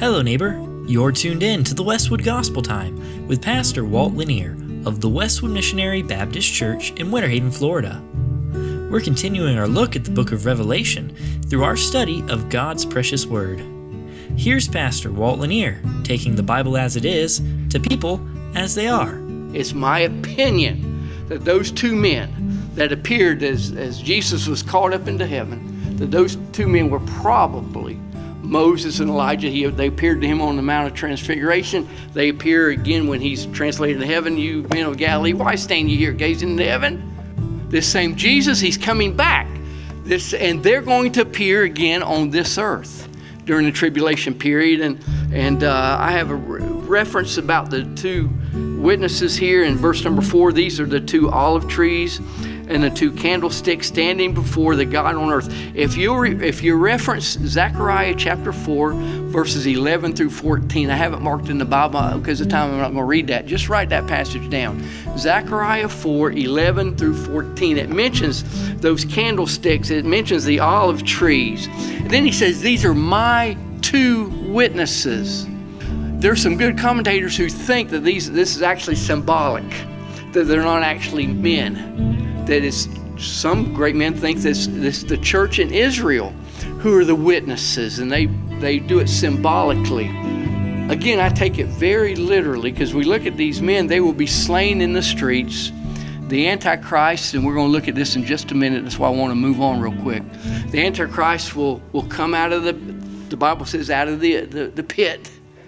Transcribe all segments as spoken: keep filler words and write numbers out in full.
Hello, neighbor. You're tuned in to the Westwood Gospel Time with Pastor Walt Lanier of the Westwood Missionary Baptist Church in Winter Haven, Florida. We're continuing our look at the book of Revelation through our study of God's precious Word. Here's Pastor Walt Lanier taking the Bible as it is to people as they are. It's my opinion that those two men that appeared as, as Jesus was caught up into heaven, that those two men were probably Moses and Elijah. He, they appeared to him on the Mount of Transfiguration. They appear again when he's translated to heaven. You men of Galilee, why stand you here gazing into heaven? This same Jesus, he's coming back. This, and they're going to appear again on this earth during the tribulation period. And, and uh, I have a re- reference about the two witnesses here in verse number four. These are the two olive trees and the two candlesticks standing before the God on earth. If you re- if you reference Zechariah chapter four, verses eleven through fourteen, I have it marked in the Bible because of time I'm not going to read that. Just write that passage down. Zechariah four, eleven through fourteen. It mentions those candlesticks. It mentions the olive trees. And then he says, these are my two witnesses. There's some good commentators who think that these this is actually symbolic, that they're not actually men. That is, some great men think this this the church in Israel who are the witnesses, and they, they do it symbolically. Again, I take it very literally because we look at these men, they will be slain in the streets. The Antichrist, and we're going to look at this in just a minute, that's why I want to move on real quick. The Antichrist will, will come out of the, the Bible says, out of the, the, the pit,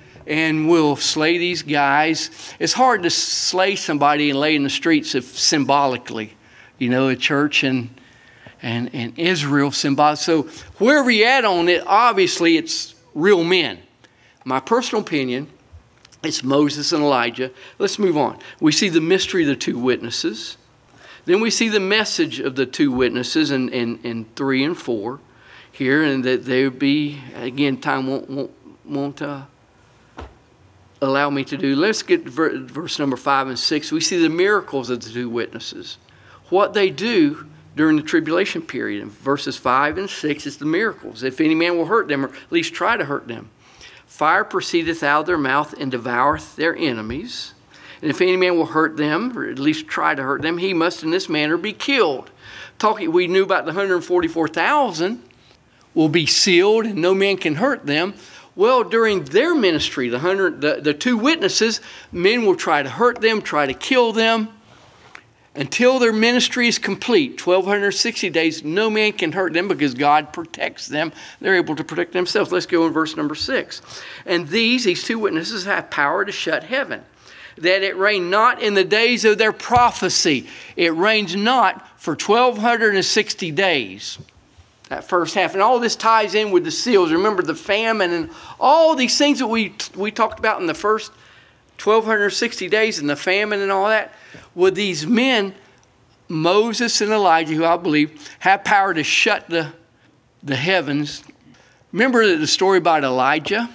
and will slay these guys. It's hard to slay somebody and lay in the streets if symbolically. You know, a church and and and Israel symbol. So where we at on it, obviously it's real men. My personal opinion, it's Moses and Elijah. Let's move on. We see the mystery of the two witnesses. Then we see the message of the two witnesses in, in, in three and four here, and that they would be, again, time won't, won't, won't uh, allow me to do. Let's get ver- verse number five and six. We see the miracles of the two witnesses. What they do during the tribulation period. In verses five and six is the miracles. If any man will hurt them, or at least try to hurt them. Fire proceedeth out of their mouth and devoureth their enemies. And if any man will hurt them, or at least try to hurt them, he must in this manner be killed. Talking, we knew about the one hundred forty-four thousand will be sealed and no man can hurt them. Well, during their ministry, the, hundred, the, the two witnesses, men will try to hurt them, try to kill them. Until their ministry is complete, twelve sixty days, no man can hurt them because God protects them. They're able to protect themselves. Let's go in verse number six. And these, these two witnesses have power to shut heaven, that it rain not in the days of their prophecy. It rains not for twelve sixty days. That first half. And all this ties in with the seals. Remember the famine and all these things that we we talked about in the first twelve sixty days and the famine and all that. Well, these men, Moses and Elijah, who I believe, have power to shut the, the heavens. Remember the story about Elijah?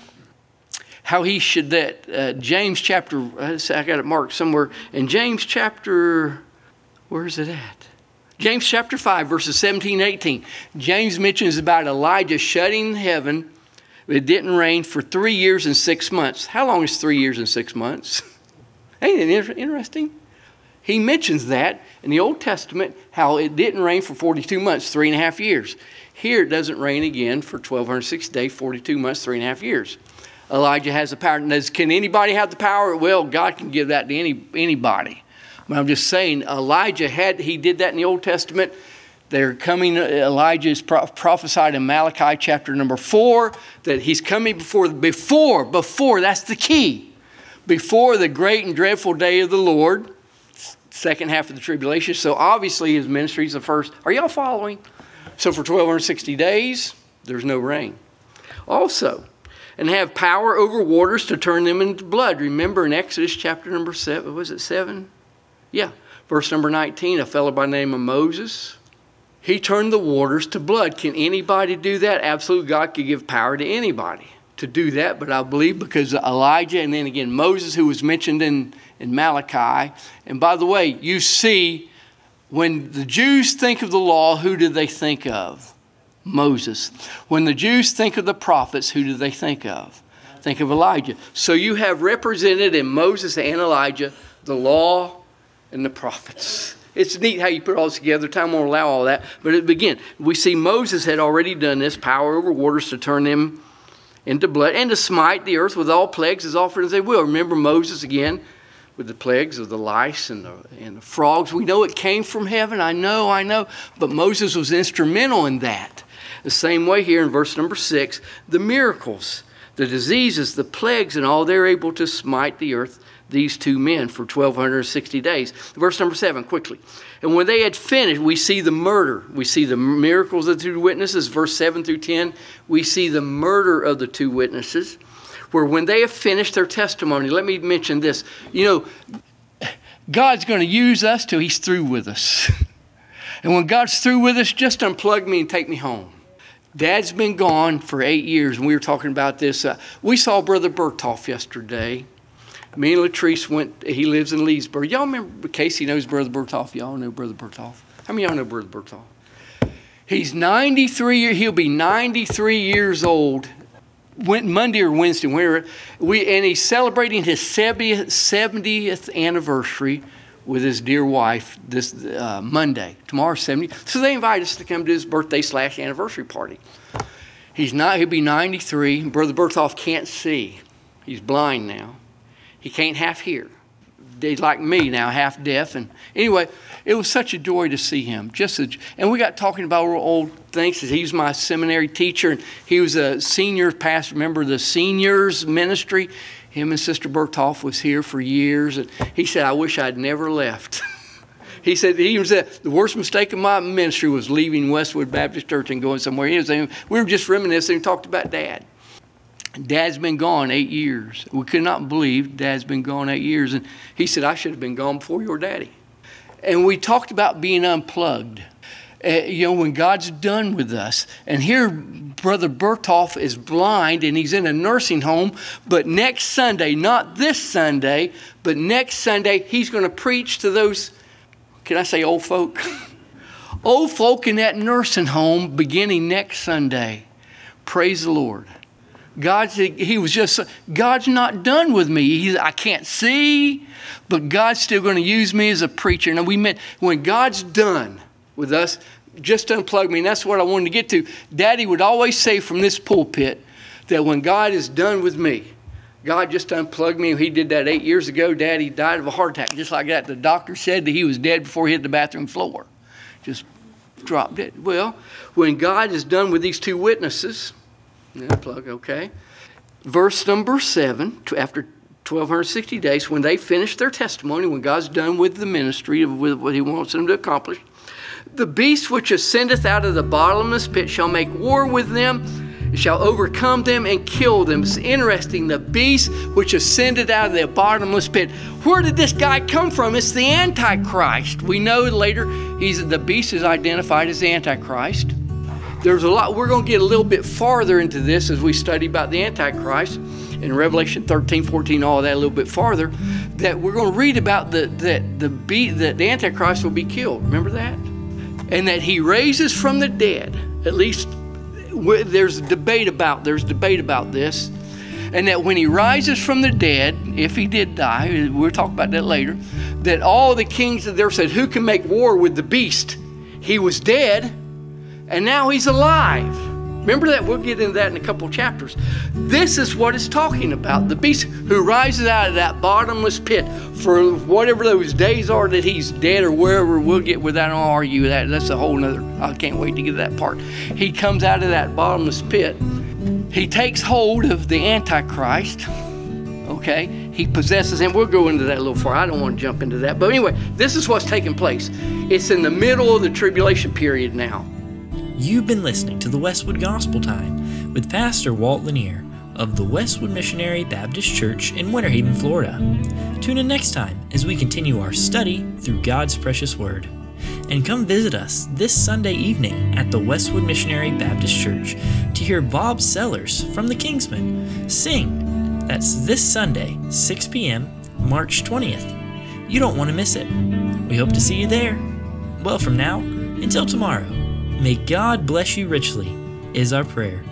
How he should, that uh, James chapter, I got it marked somewhere. In James chapter, where is it at? James chapter five, verses seventeen and eighteen. James mentions about Elijah shutting heaven. It didn't rain for three years and six months. How long is three years and six months? Ain't it interesting? He mentions that in the Old Testament, how it didn't rain for forty-two months, three and a half years. Here it doesn't rain again for twelve sixty days, forty-two months, three and a half years. Elijah has the power. Does, can anybody have the power? Well, God can give that to any anybody. But I'm just saying, Elijah had, he did that in the Old Testament. They're coming, Elijah is prophesied in Malachi chapter number four, that he's coming before, before, before, that's the key. Before the great and dreadful day of the Lord, second half of the tribulation. So obviously his ministry is the first. Are y'all following? So for twelve sixty days, there's no rain. Also, and have power over waters to turn them into blood. Remember in Exodus chapter number seven, was it seven? Yeah, verse number nineteen, a fellow by the name of Moses, he turned the waters to blood. Can anybody do that? Absolutely, God could give power to anybody to do that. But I believe because Elijah and then again Moses, who was mentioned in, in Malachi. And by the way, you see, when the Jews think of the law, who do they think of? Moses. When the Jews think of the prophets, who do they think of? think of Elijah. So you have represented in Moses and Elijah the law and the prophets. It's neat how you put all this together. Time won't allow all that. But again, we see Moses had already done this, power over waters to turn them into blood, and to smite the earth with all plagues as often as they will. Remember Moses again with the plagues of the lice and the, and the frogs. We know it came from heaven. I know, I know. But Moses was instrumental in that. The same way here in verse number six, the miracles, the diseases, the plagues, and all, they're able to smite the earth, these two men, for twelve sixty days. Verse number seven, quickly. And when they had finished, we see the murder. We see the miracles of the two witnesses. Verse seven through ten, we see the murder of the two witnesses, where when they have finished their testimony, let me mention this. You know, God's going to use us till he's through with us. And when God's through with us, just unplug me and take me home. Dad's been gone for eight years, and we were talking about this. Uh, we saw Brother Bertolf yesterday. Me and Latrice went, he lives in Leesburg. Y'all remember, Casey knows Brother Bertolf. Y'all know Brother Bertolf. How many of y'all know Brother Bertolf? He's ninety-three, he'll be ninety-three years old. Went Monday or Wednesday, where we, and he's celebrating his seventieth, seventieth anniversary with his dear wife this uh, Monday. Tomorrow's seventy. So they invited us to come to his birthday slash anniversary party. He's not, he'll be ninety-three. Brother Bertolf can't see. He's blind now. He can't half hear. He's like me now, half deaf. And anyway, it was such a joy to see him. Just a, and we got talking about old things. He was my seminary teacher, and he was a senior pastor. Remember the seniors ministry? Him and Sister Bertolf was here for years. And he said, I wish I'd never left. He said, he even said, the worst mistake of my ministry was leaving Westwood Baptist Church and going somewhere. He was saying, we were just reminiscing and talked about Dad. Dad's been gone eight years. We could not believe Dad's been gone eight years. And he said, I should have been gone before your daddy. And we talked about being unplugged. Uh, you know, when God's done with us. And here, Brother Bertolf is blind and he's in a nursing home. But next Sunday, not this Sunday, but next Sunday, he's going to preach to those, can I say old folk? Old folk in that nursing home beginning next Sunday. Praise the Lord. God, he was just, God's not done with me. He, I can't see, but God's still going to use me as a preacher. Now we meant when God's done with us, just unplug me. And that's what I wanted to get to. Daddy would always say from this pulpit that when God is done with me, God just unplugged me. He did that eight years ago. Daddy died of a heart attack, just like that. The doctor said that he was dead before he hit the bathroom floor. Just dropped dead. Well, when God is done with these two witnesses, unplug, okay. Verse number seven, after twelve sixty days, when they finish their testimony, when God's done with the ministry, with what he wants them to accomplish, the beast which ascendeth out of the bottomless pit shall make war with them, shall overcome them and kill them. It's interesting, the beast which ascended out of the bottomless pit. Where did this guy come from? It's the Antichrist. We know later he's the beast is identified as the Antichrist. There's a lot, we're going to get a little bit farther into this as we study about the Antichrist in Revelation thirteen, fourteen, all of that a little bit farther, that we're going to read about the, that the, be, that the Antichrist will be killed. Remember that? And that he raises from the dead. At least there's debate about, there's debate about this. And that when he rises from the dead, if he did die, we'll talk about that later, that all the kings that there said, who can make war with the beast? He was dead. And now he's alive. Remember that? We'll get into that in a couple of chapters. This is what it's talking about. The beast who rises out of that bottomless pit for whatever those days are that he's dead or wherever. We'll get with that. I don't argue with that. That's a whole nother. I can't wait to get to that part. He comes out of that bottomless pit. He takes hold of the Antichrist. Okay? He possesses him. We'll go into that a little far. I don't want to jump into that. But anyway, this is what's taking place. It's in the middle of the tribulation period now. You've been listening to the Westwood Gospel Time with Pastor Walt Lanier of the Westwood Missionary Baptist Church in Winter Haven, Florida. Tune in next time as we continue our study through God's precious Word. And come visit us this Sunday evening at the Westwood Missionary Baptist Church to hear Bob Sellers from the Kingsmen sing. That's this Sunday, six p.m., March twentieth. You don't want to miss it. We hope to see you there. Well, from now until tomorrow, may God bless you richly, is our prayer.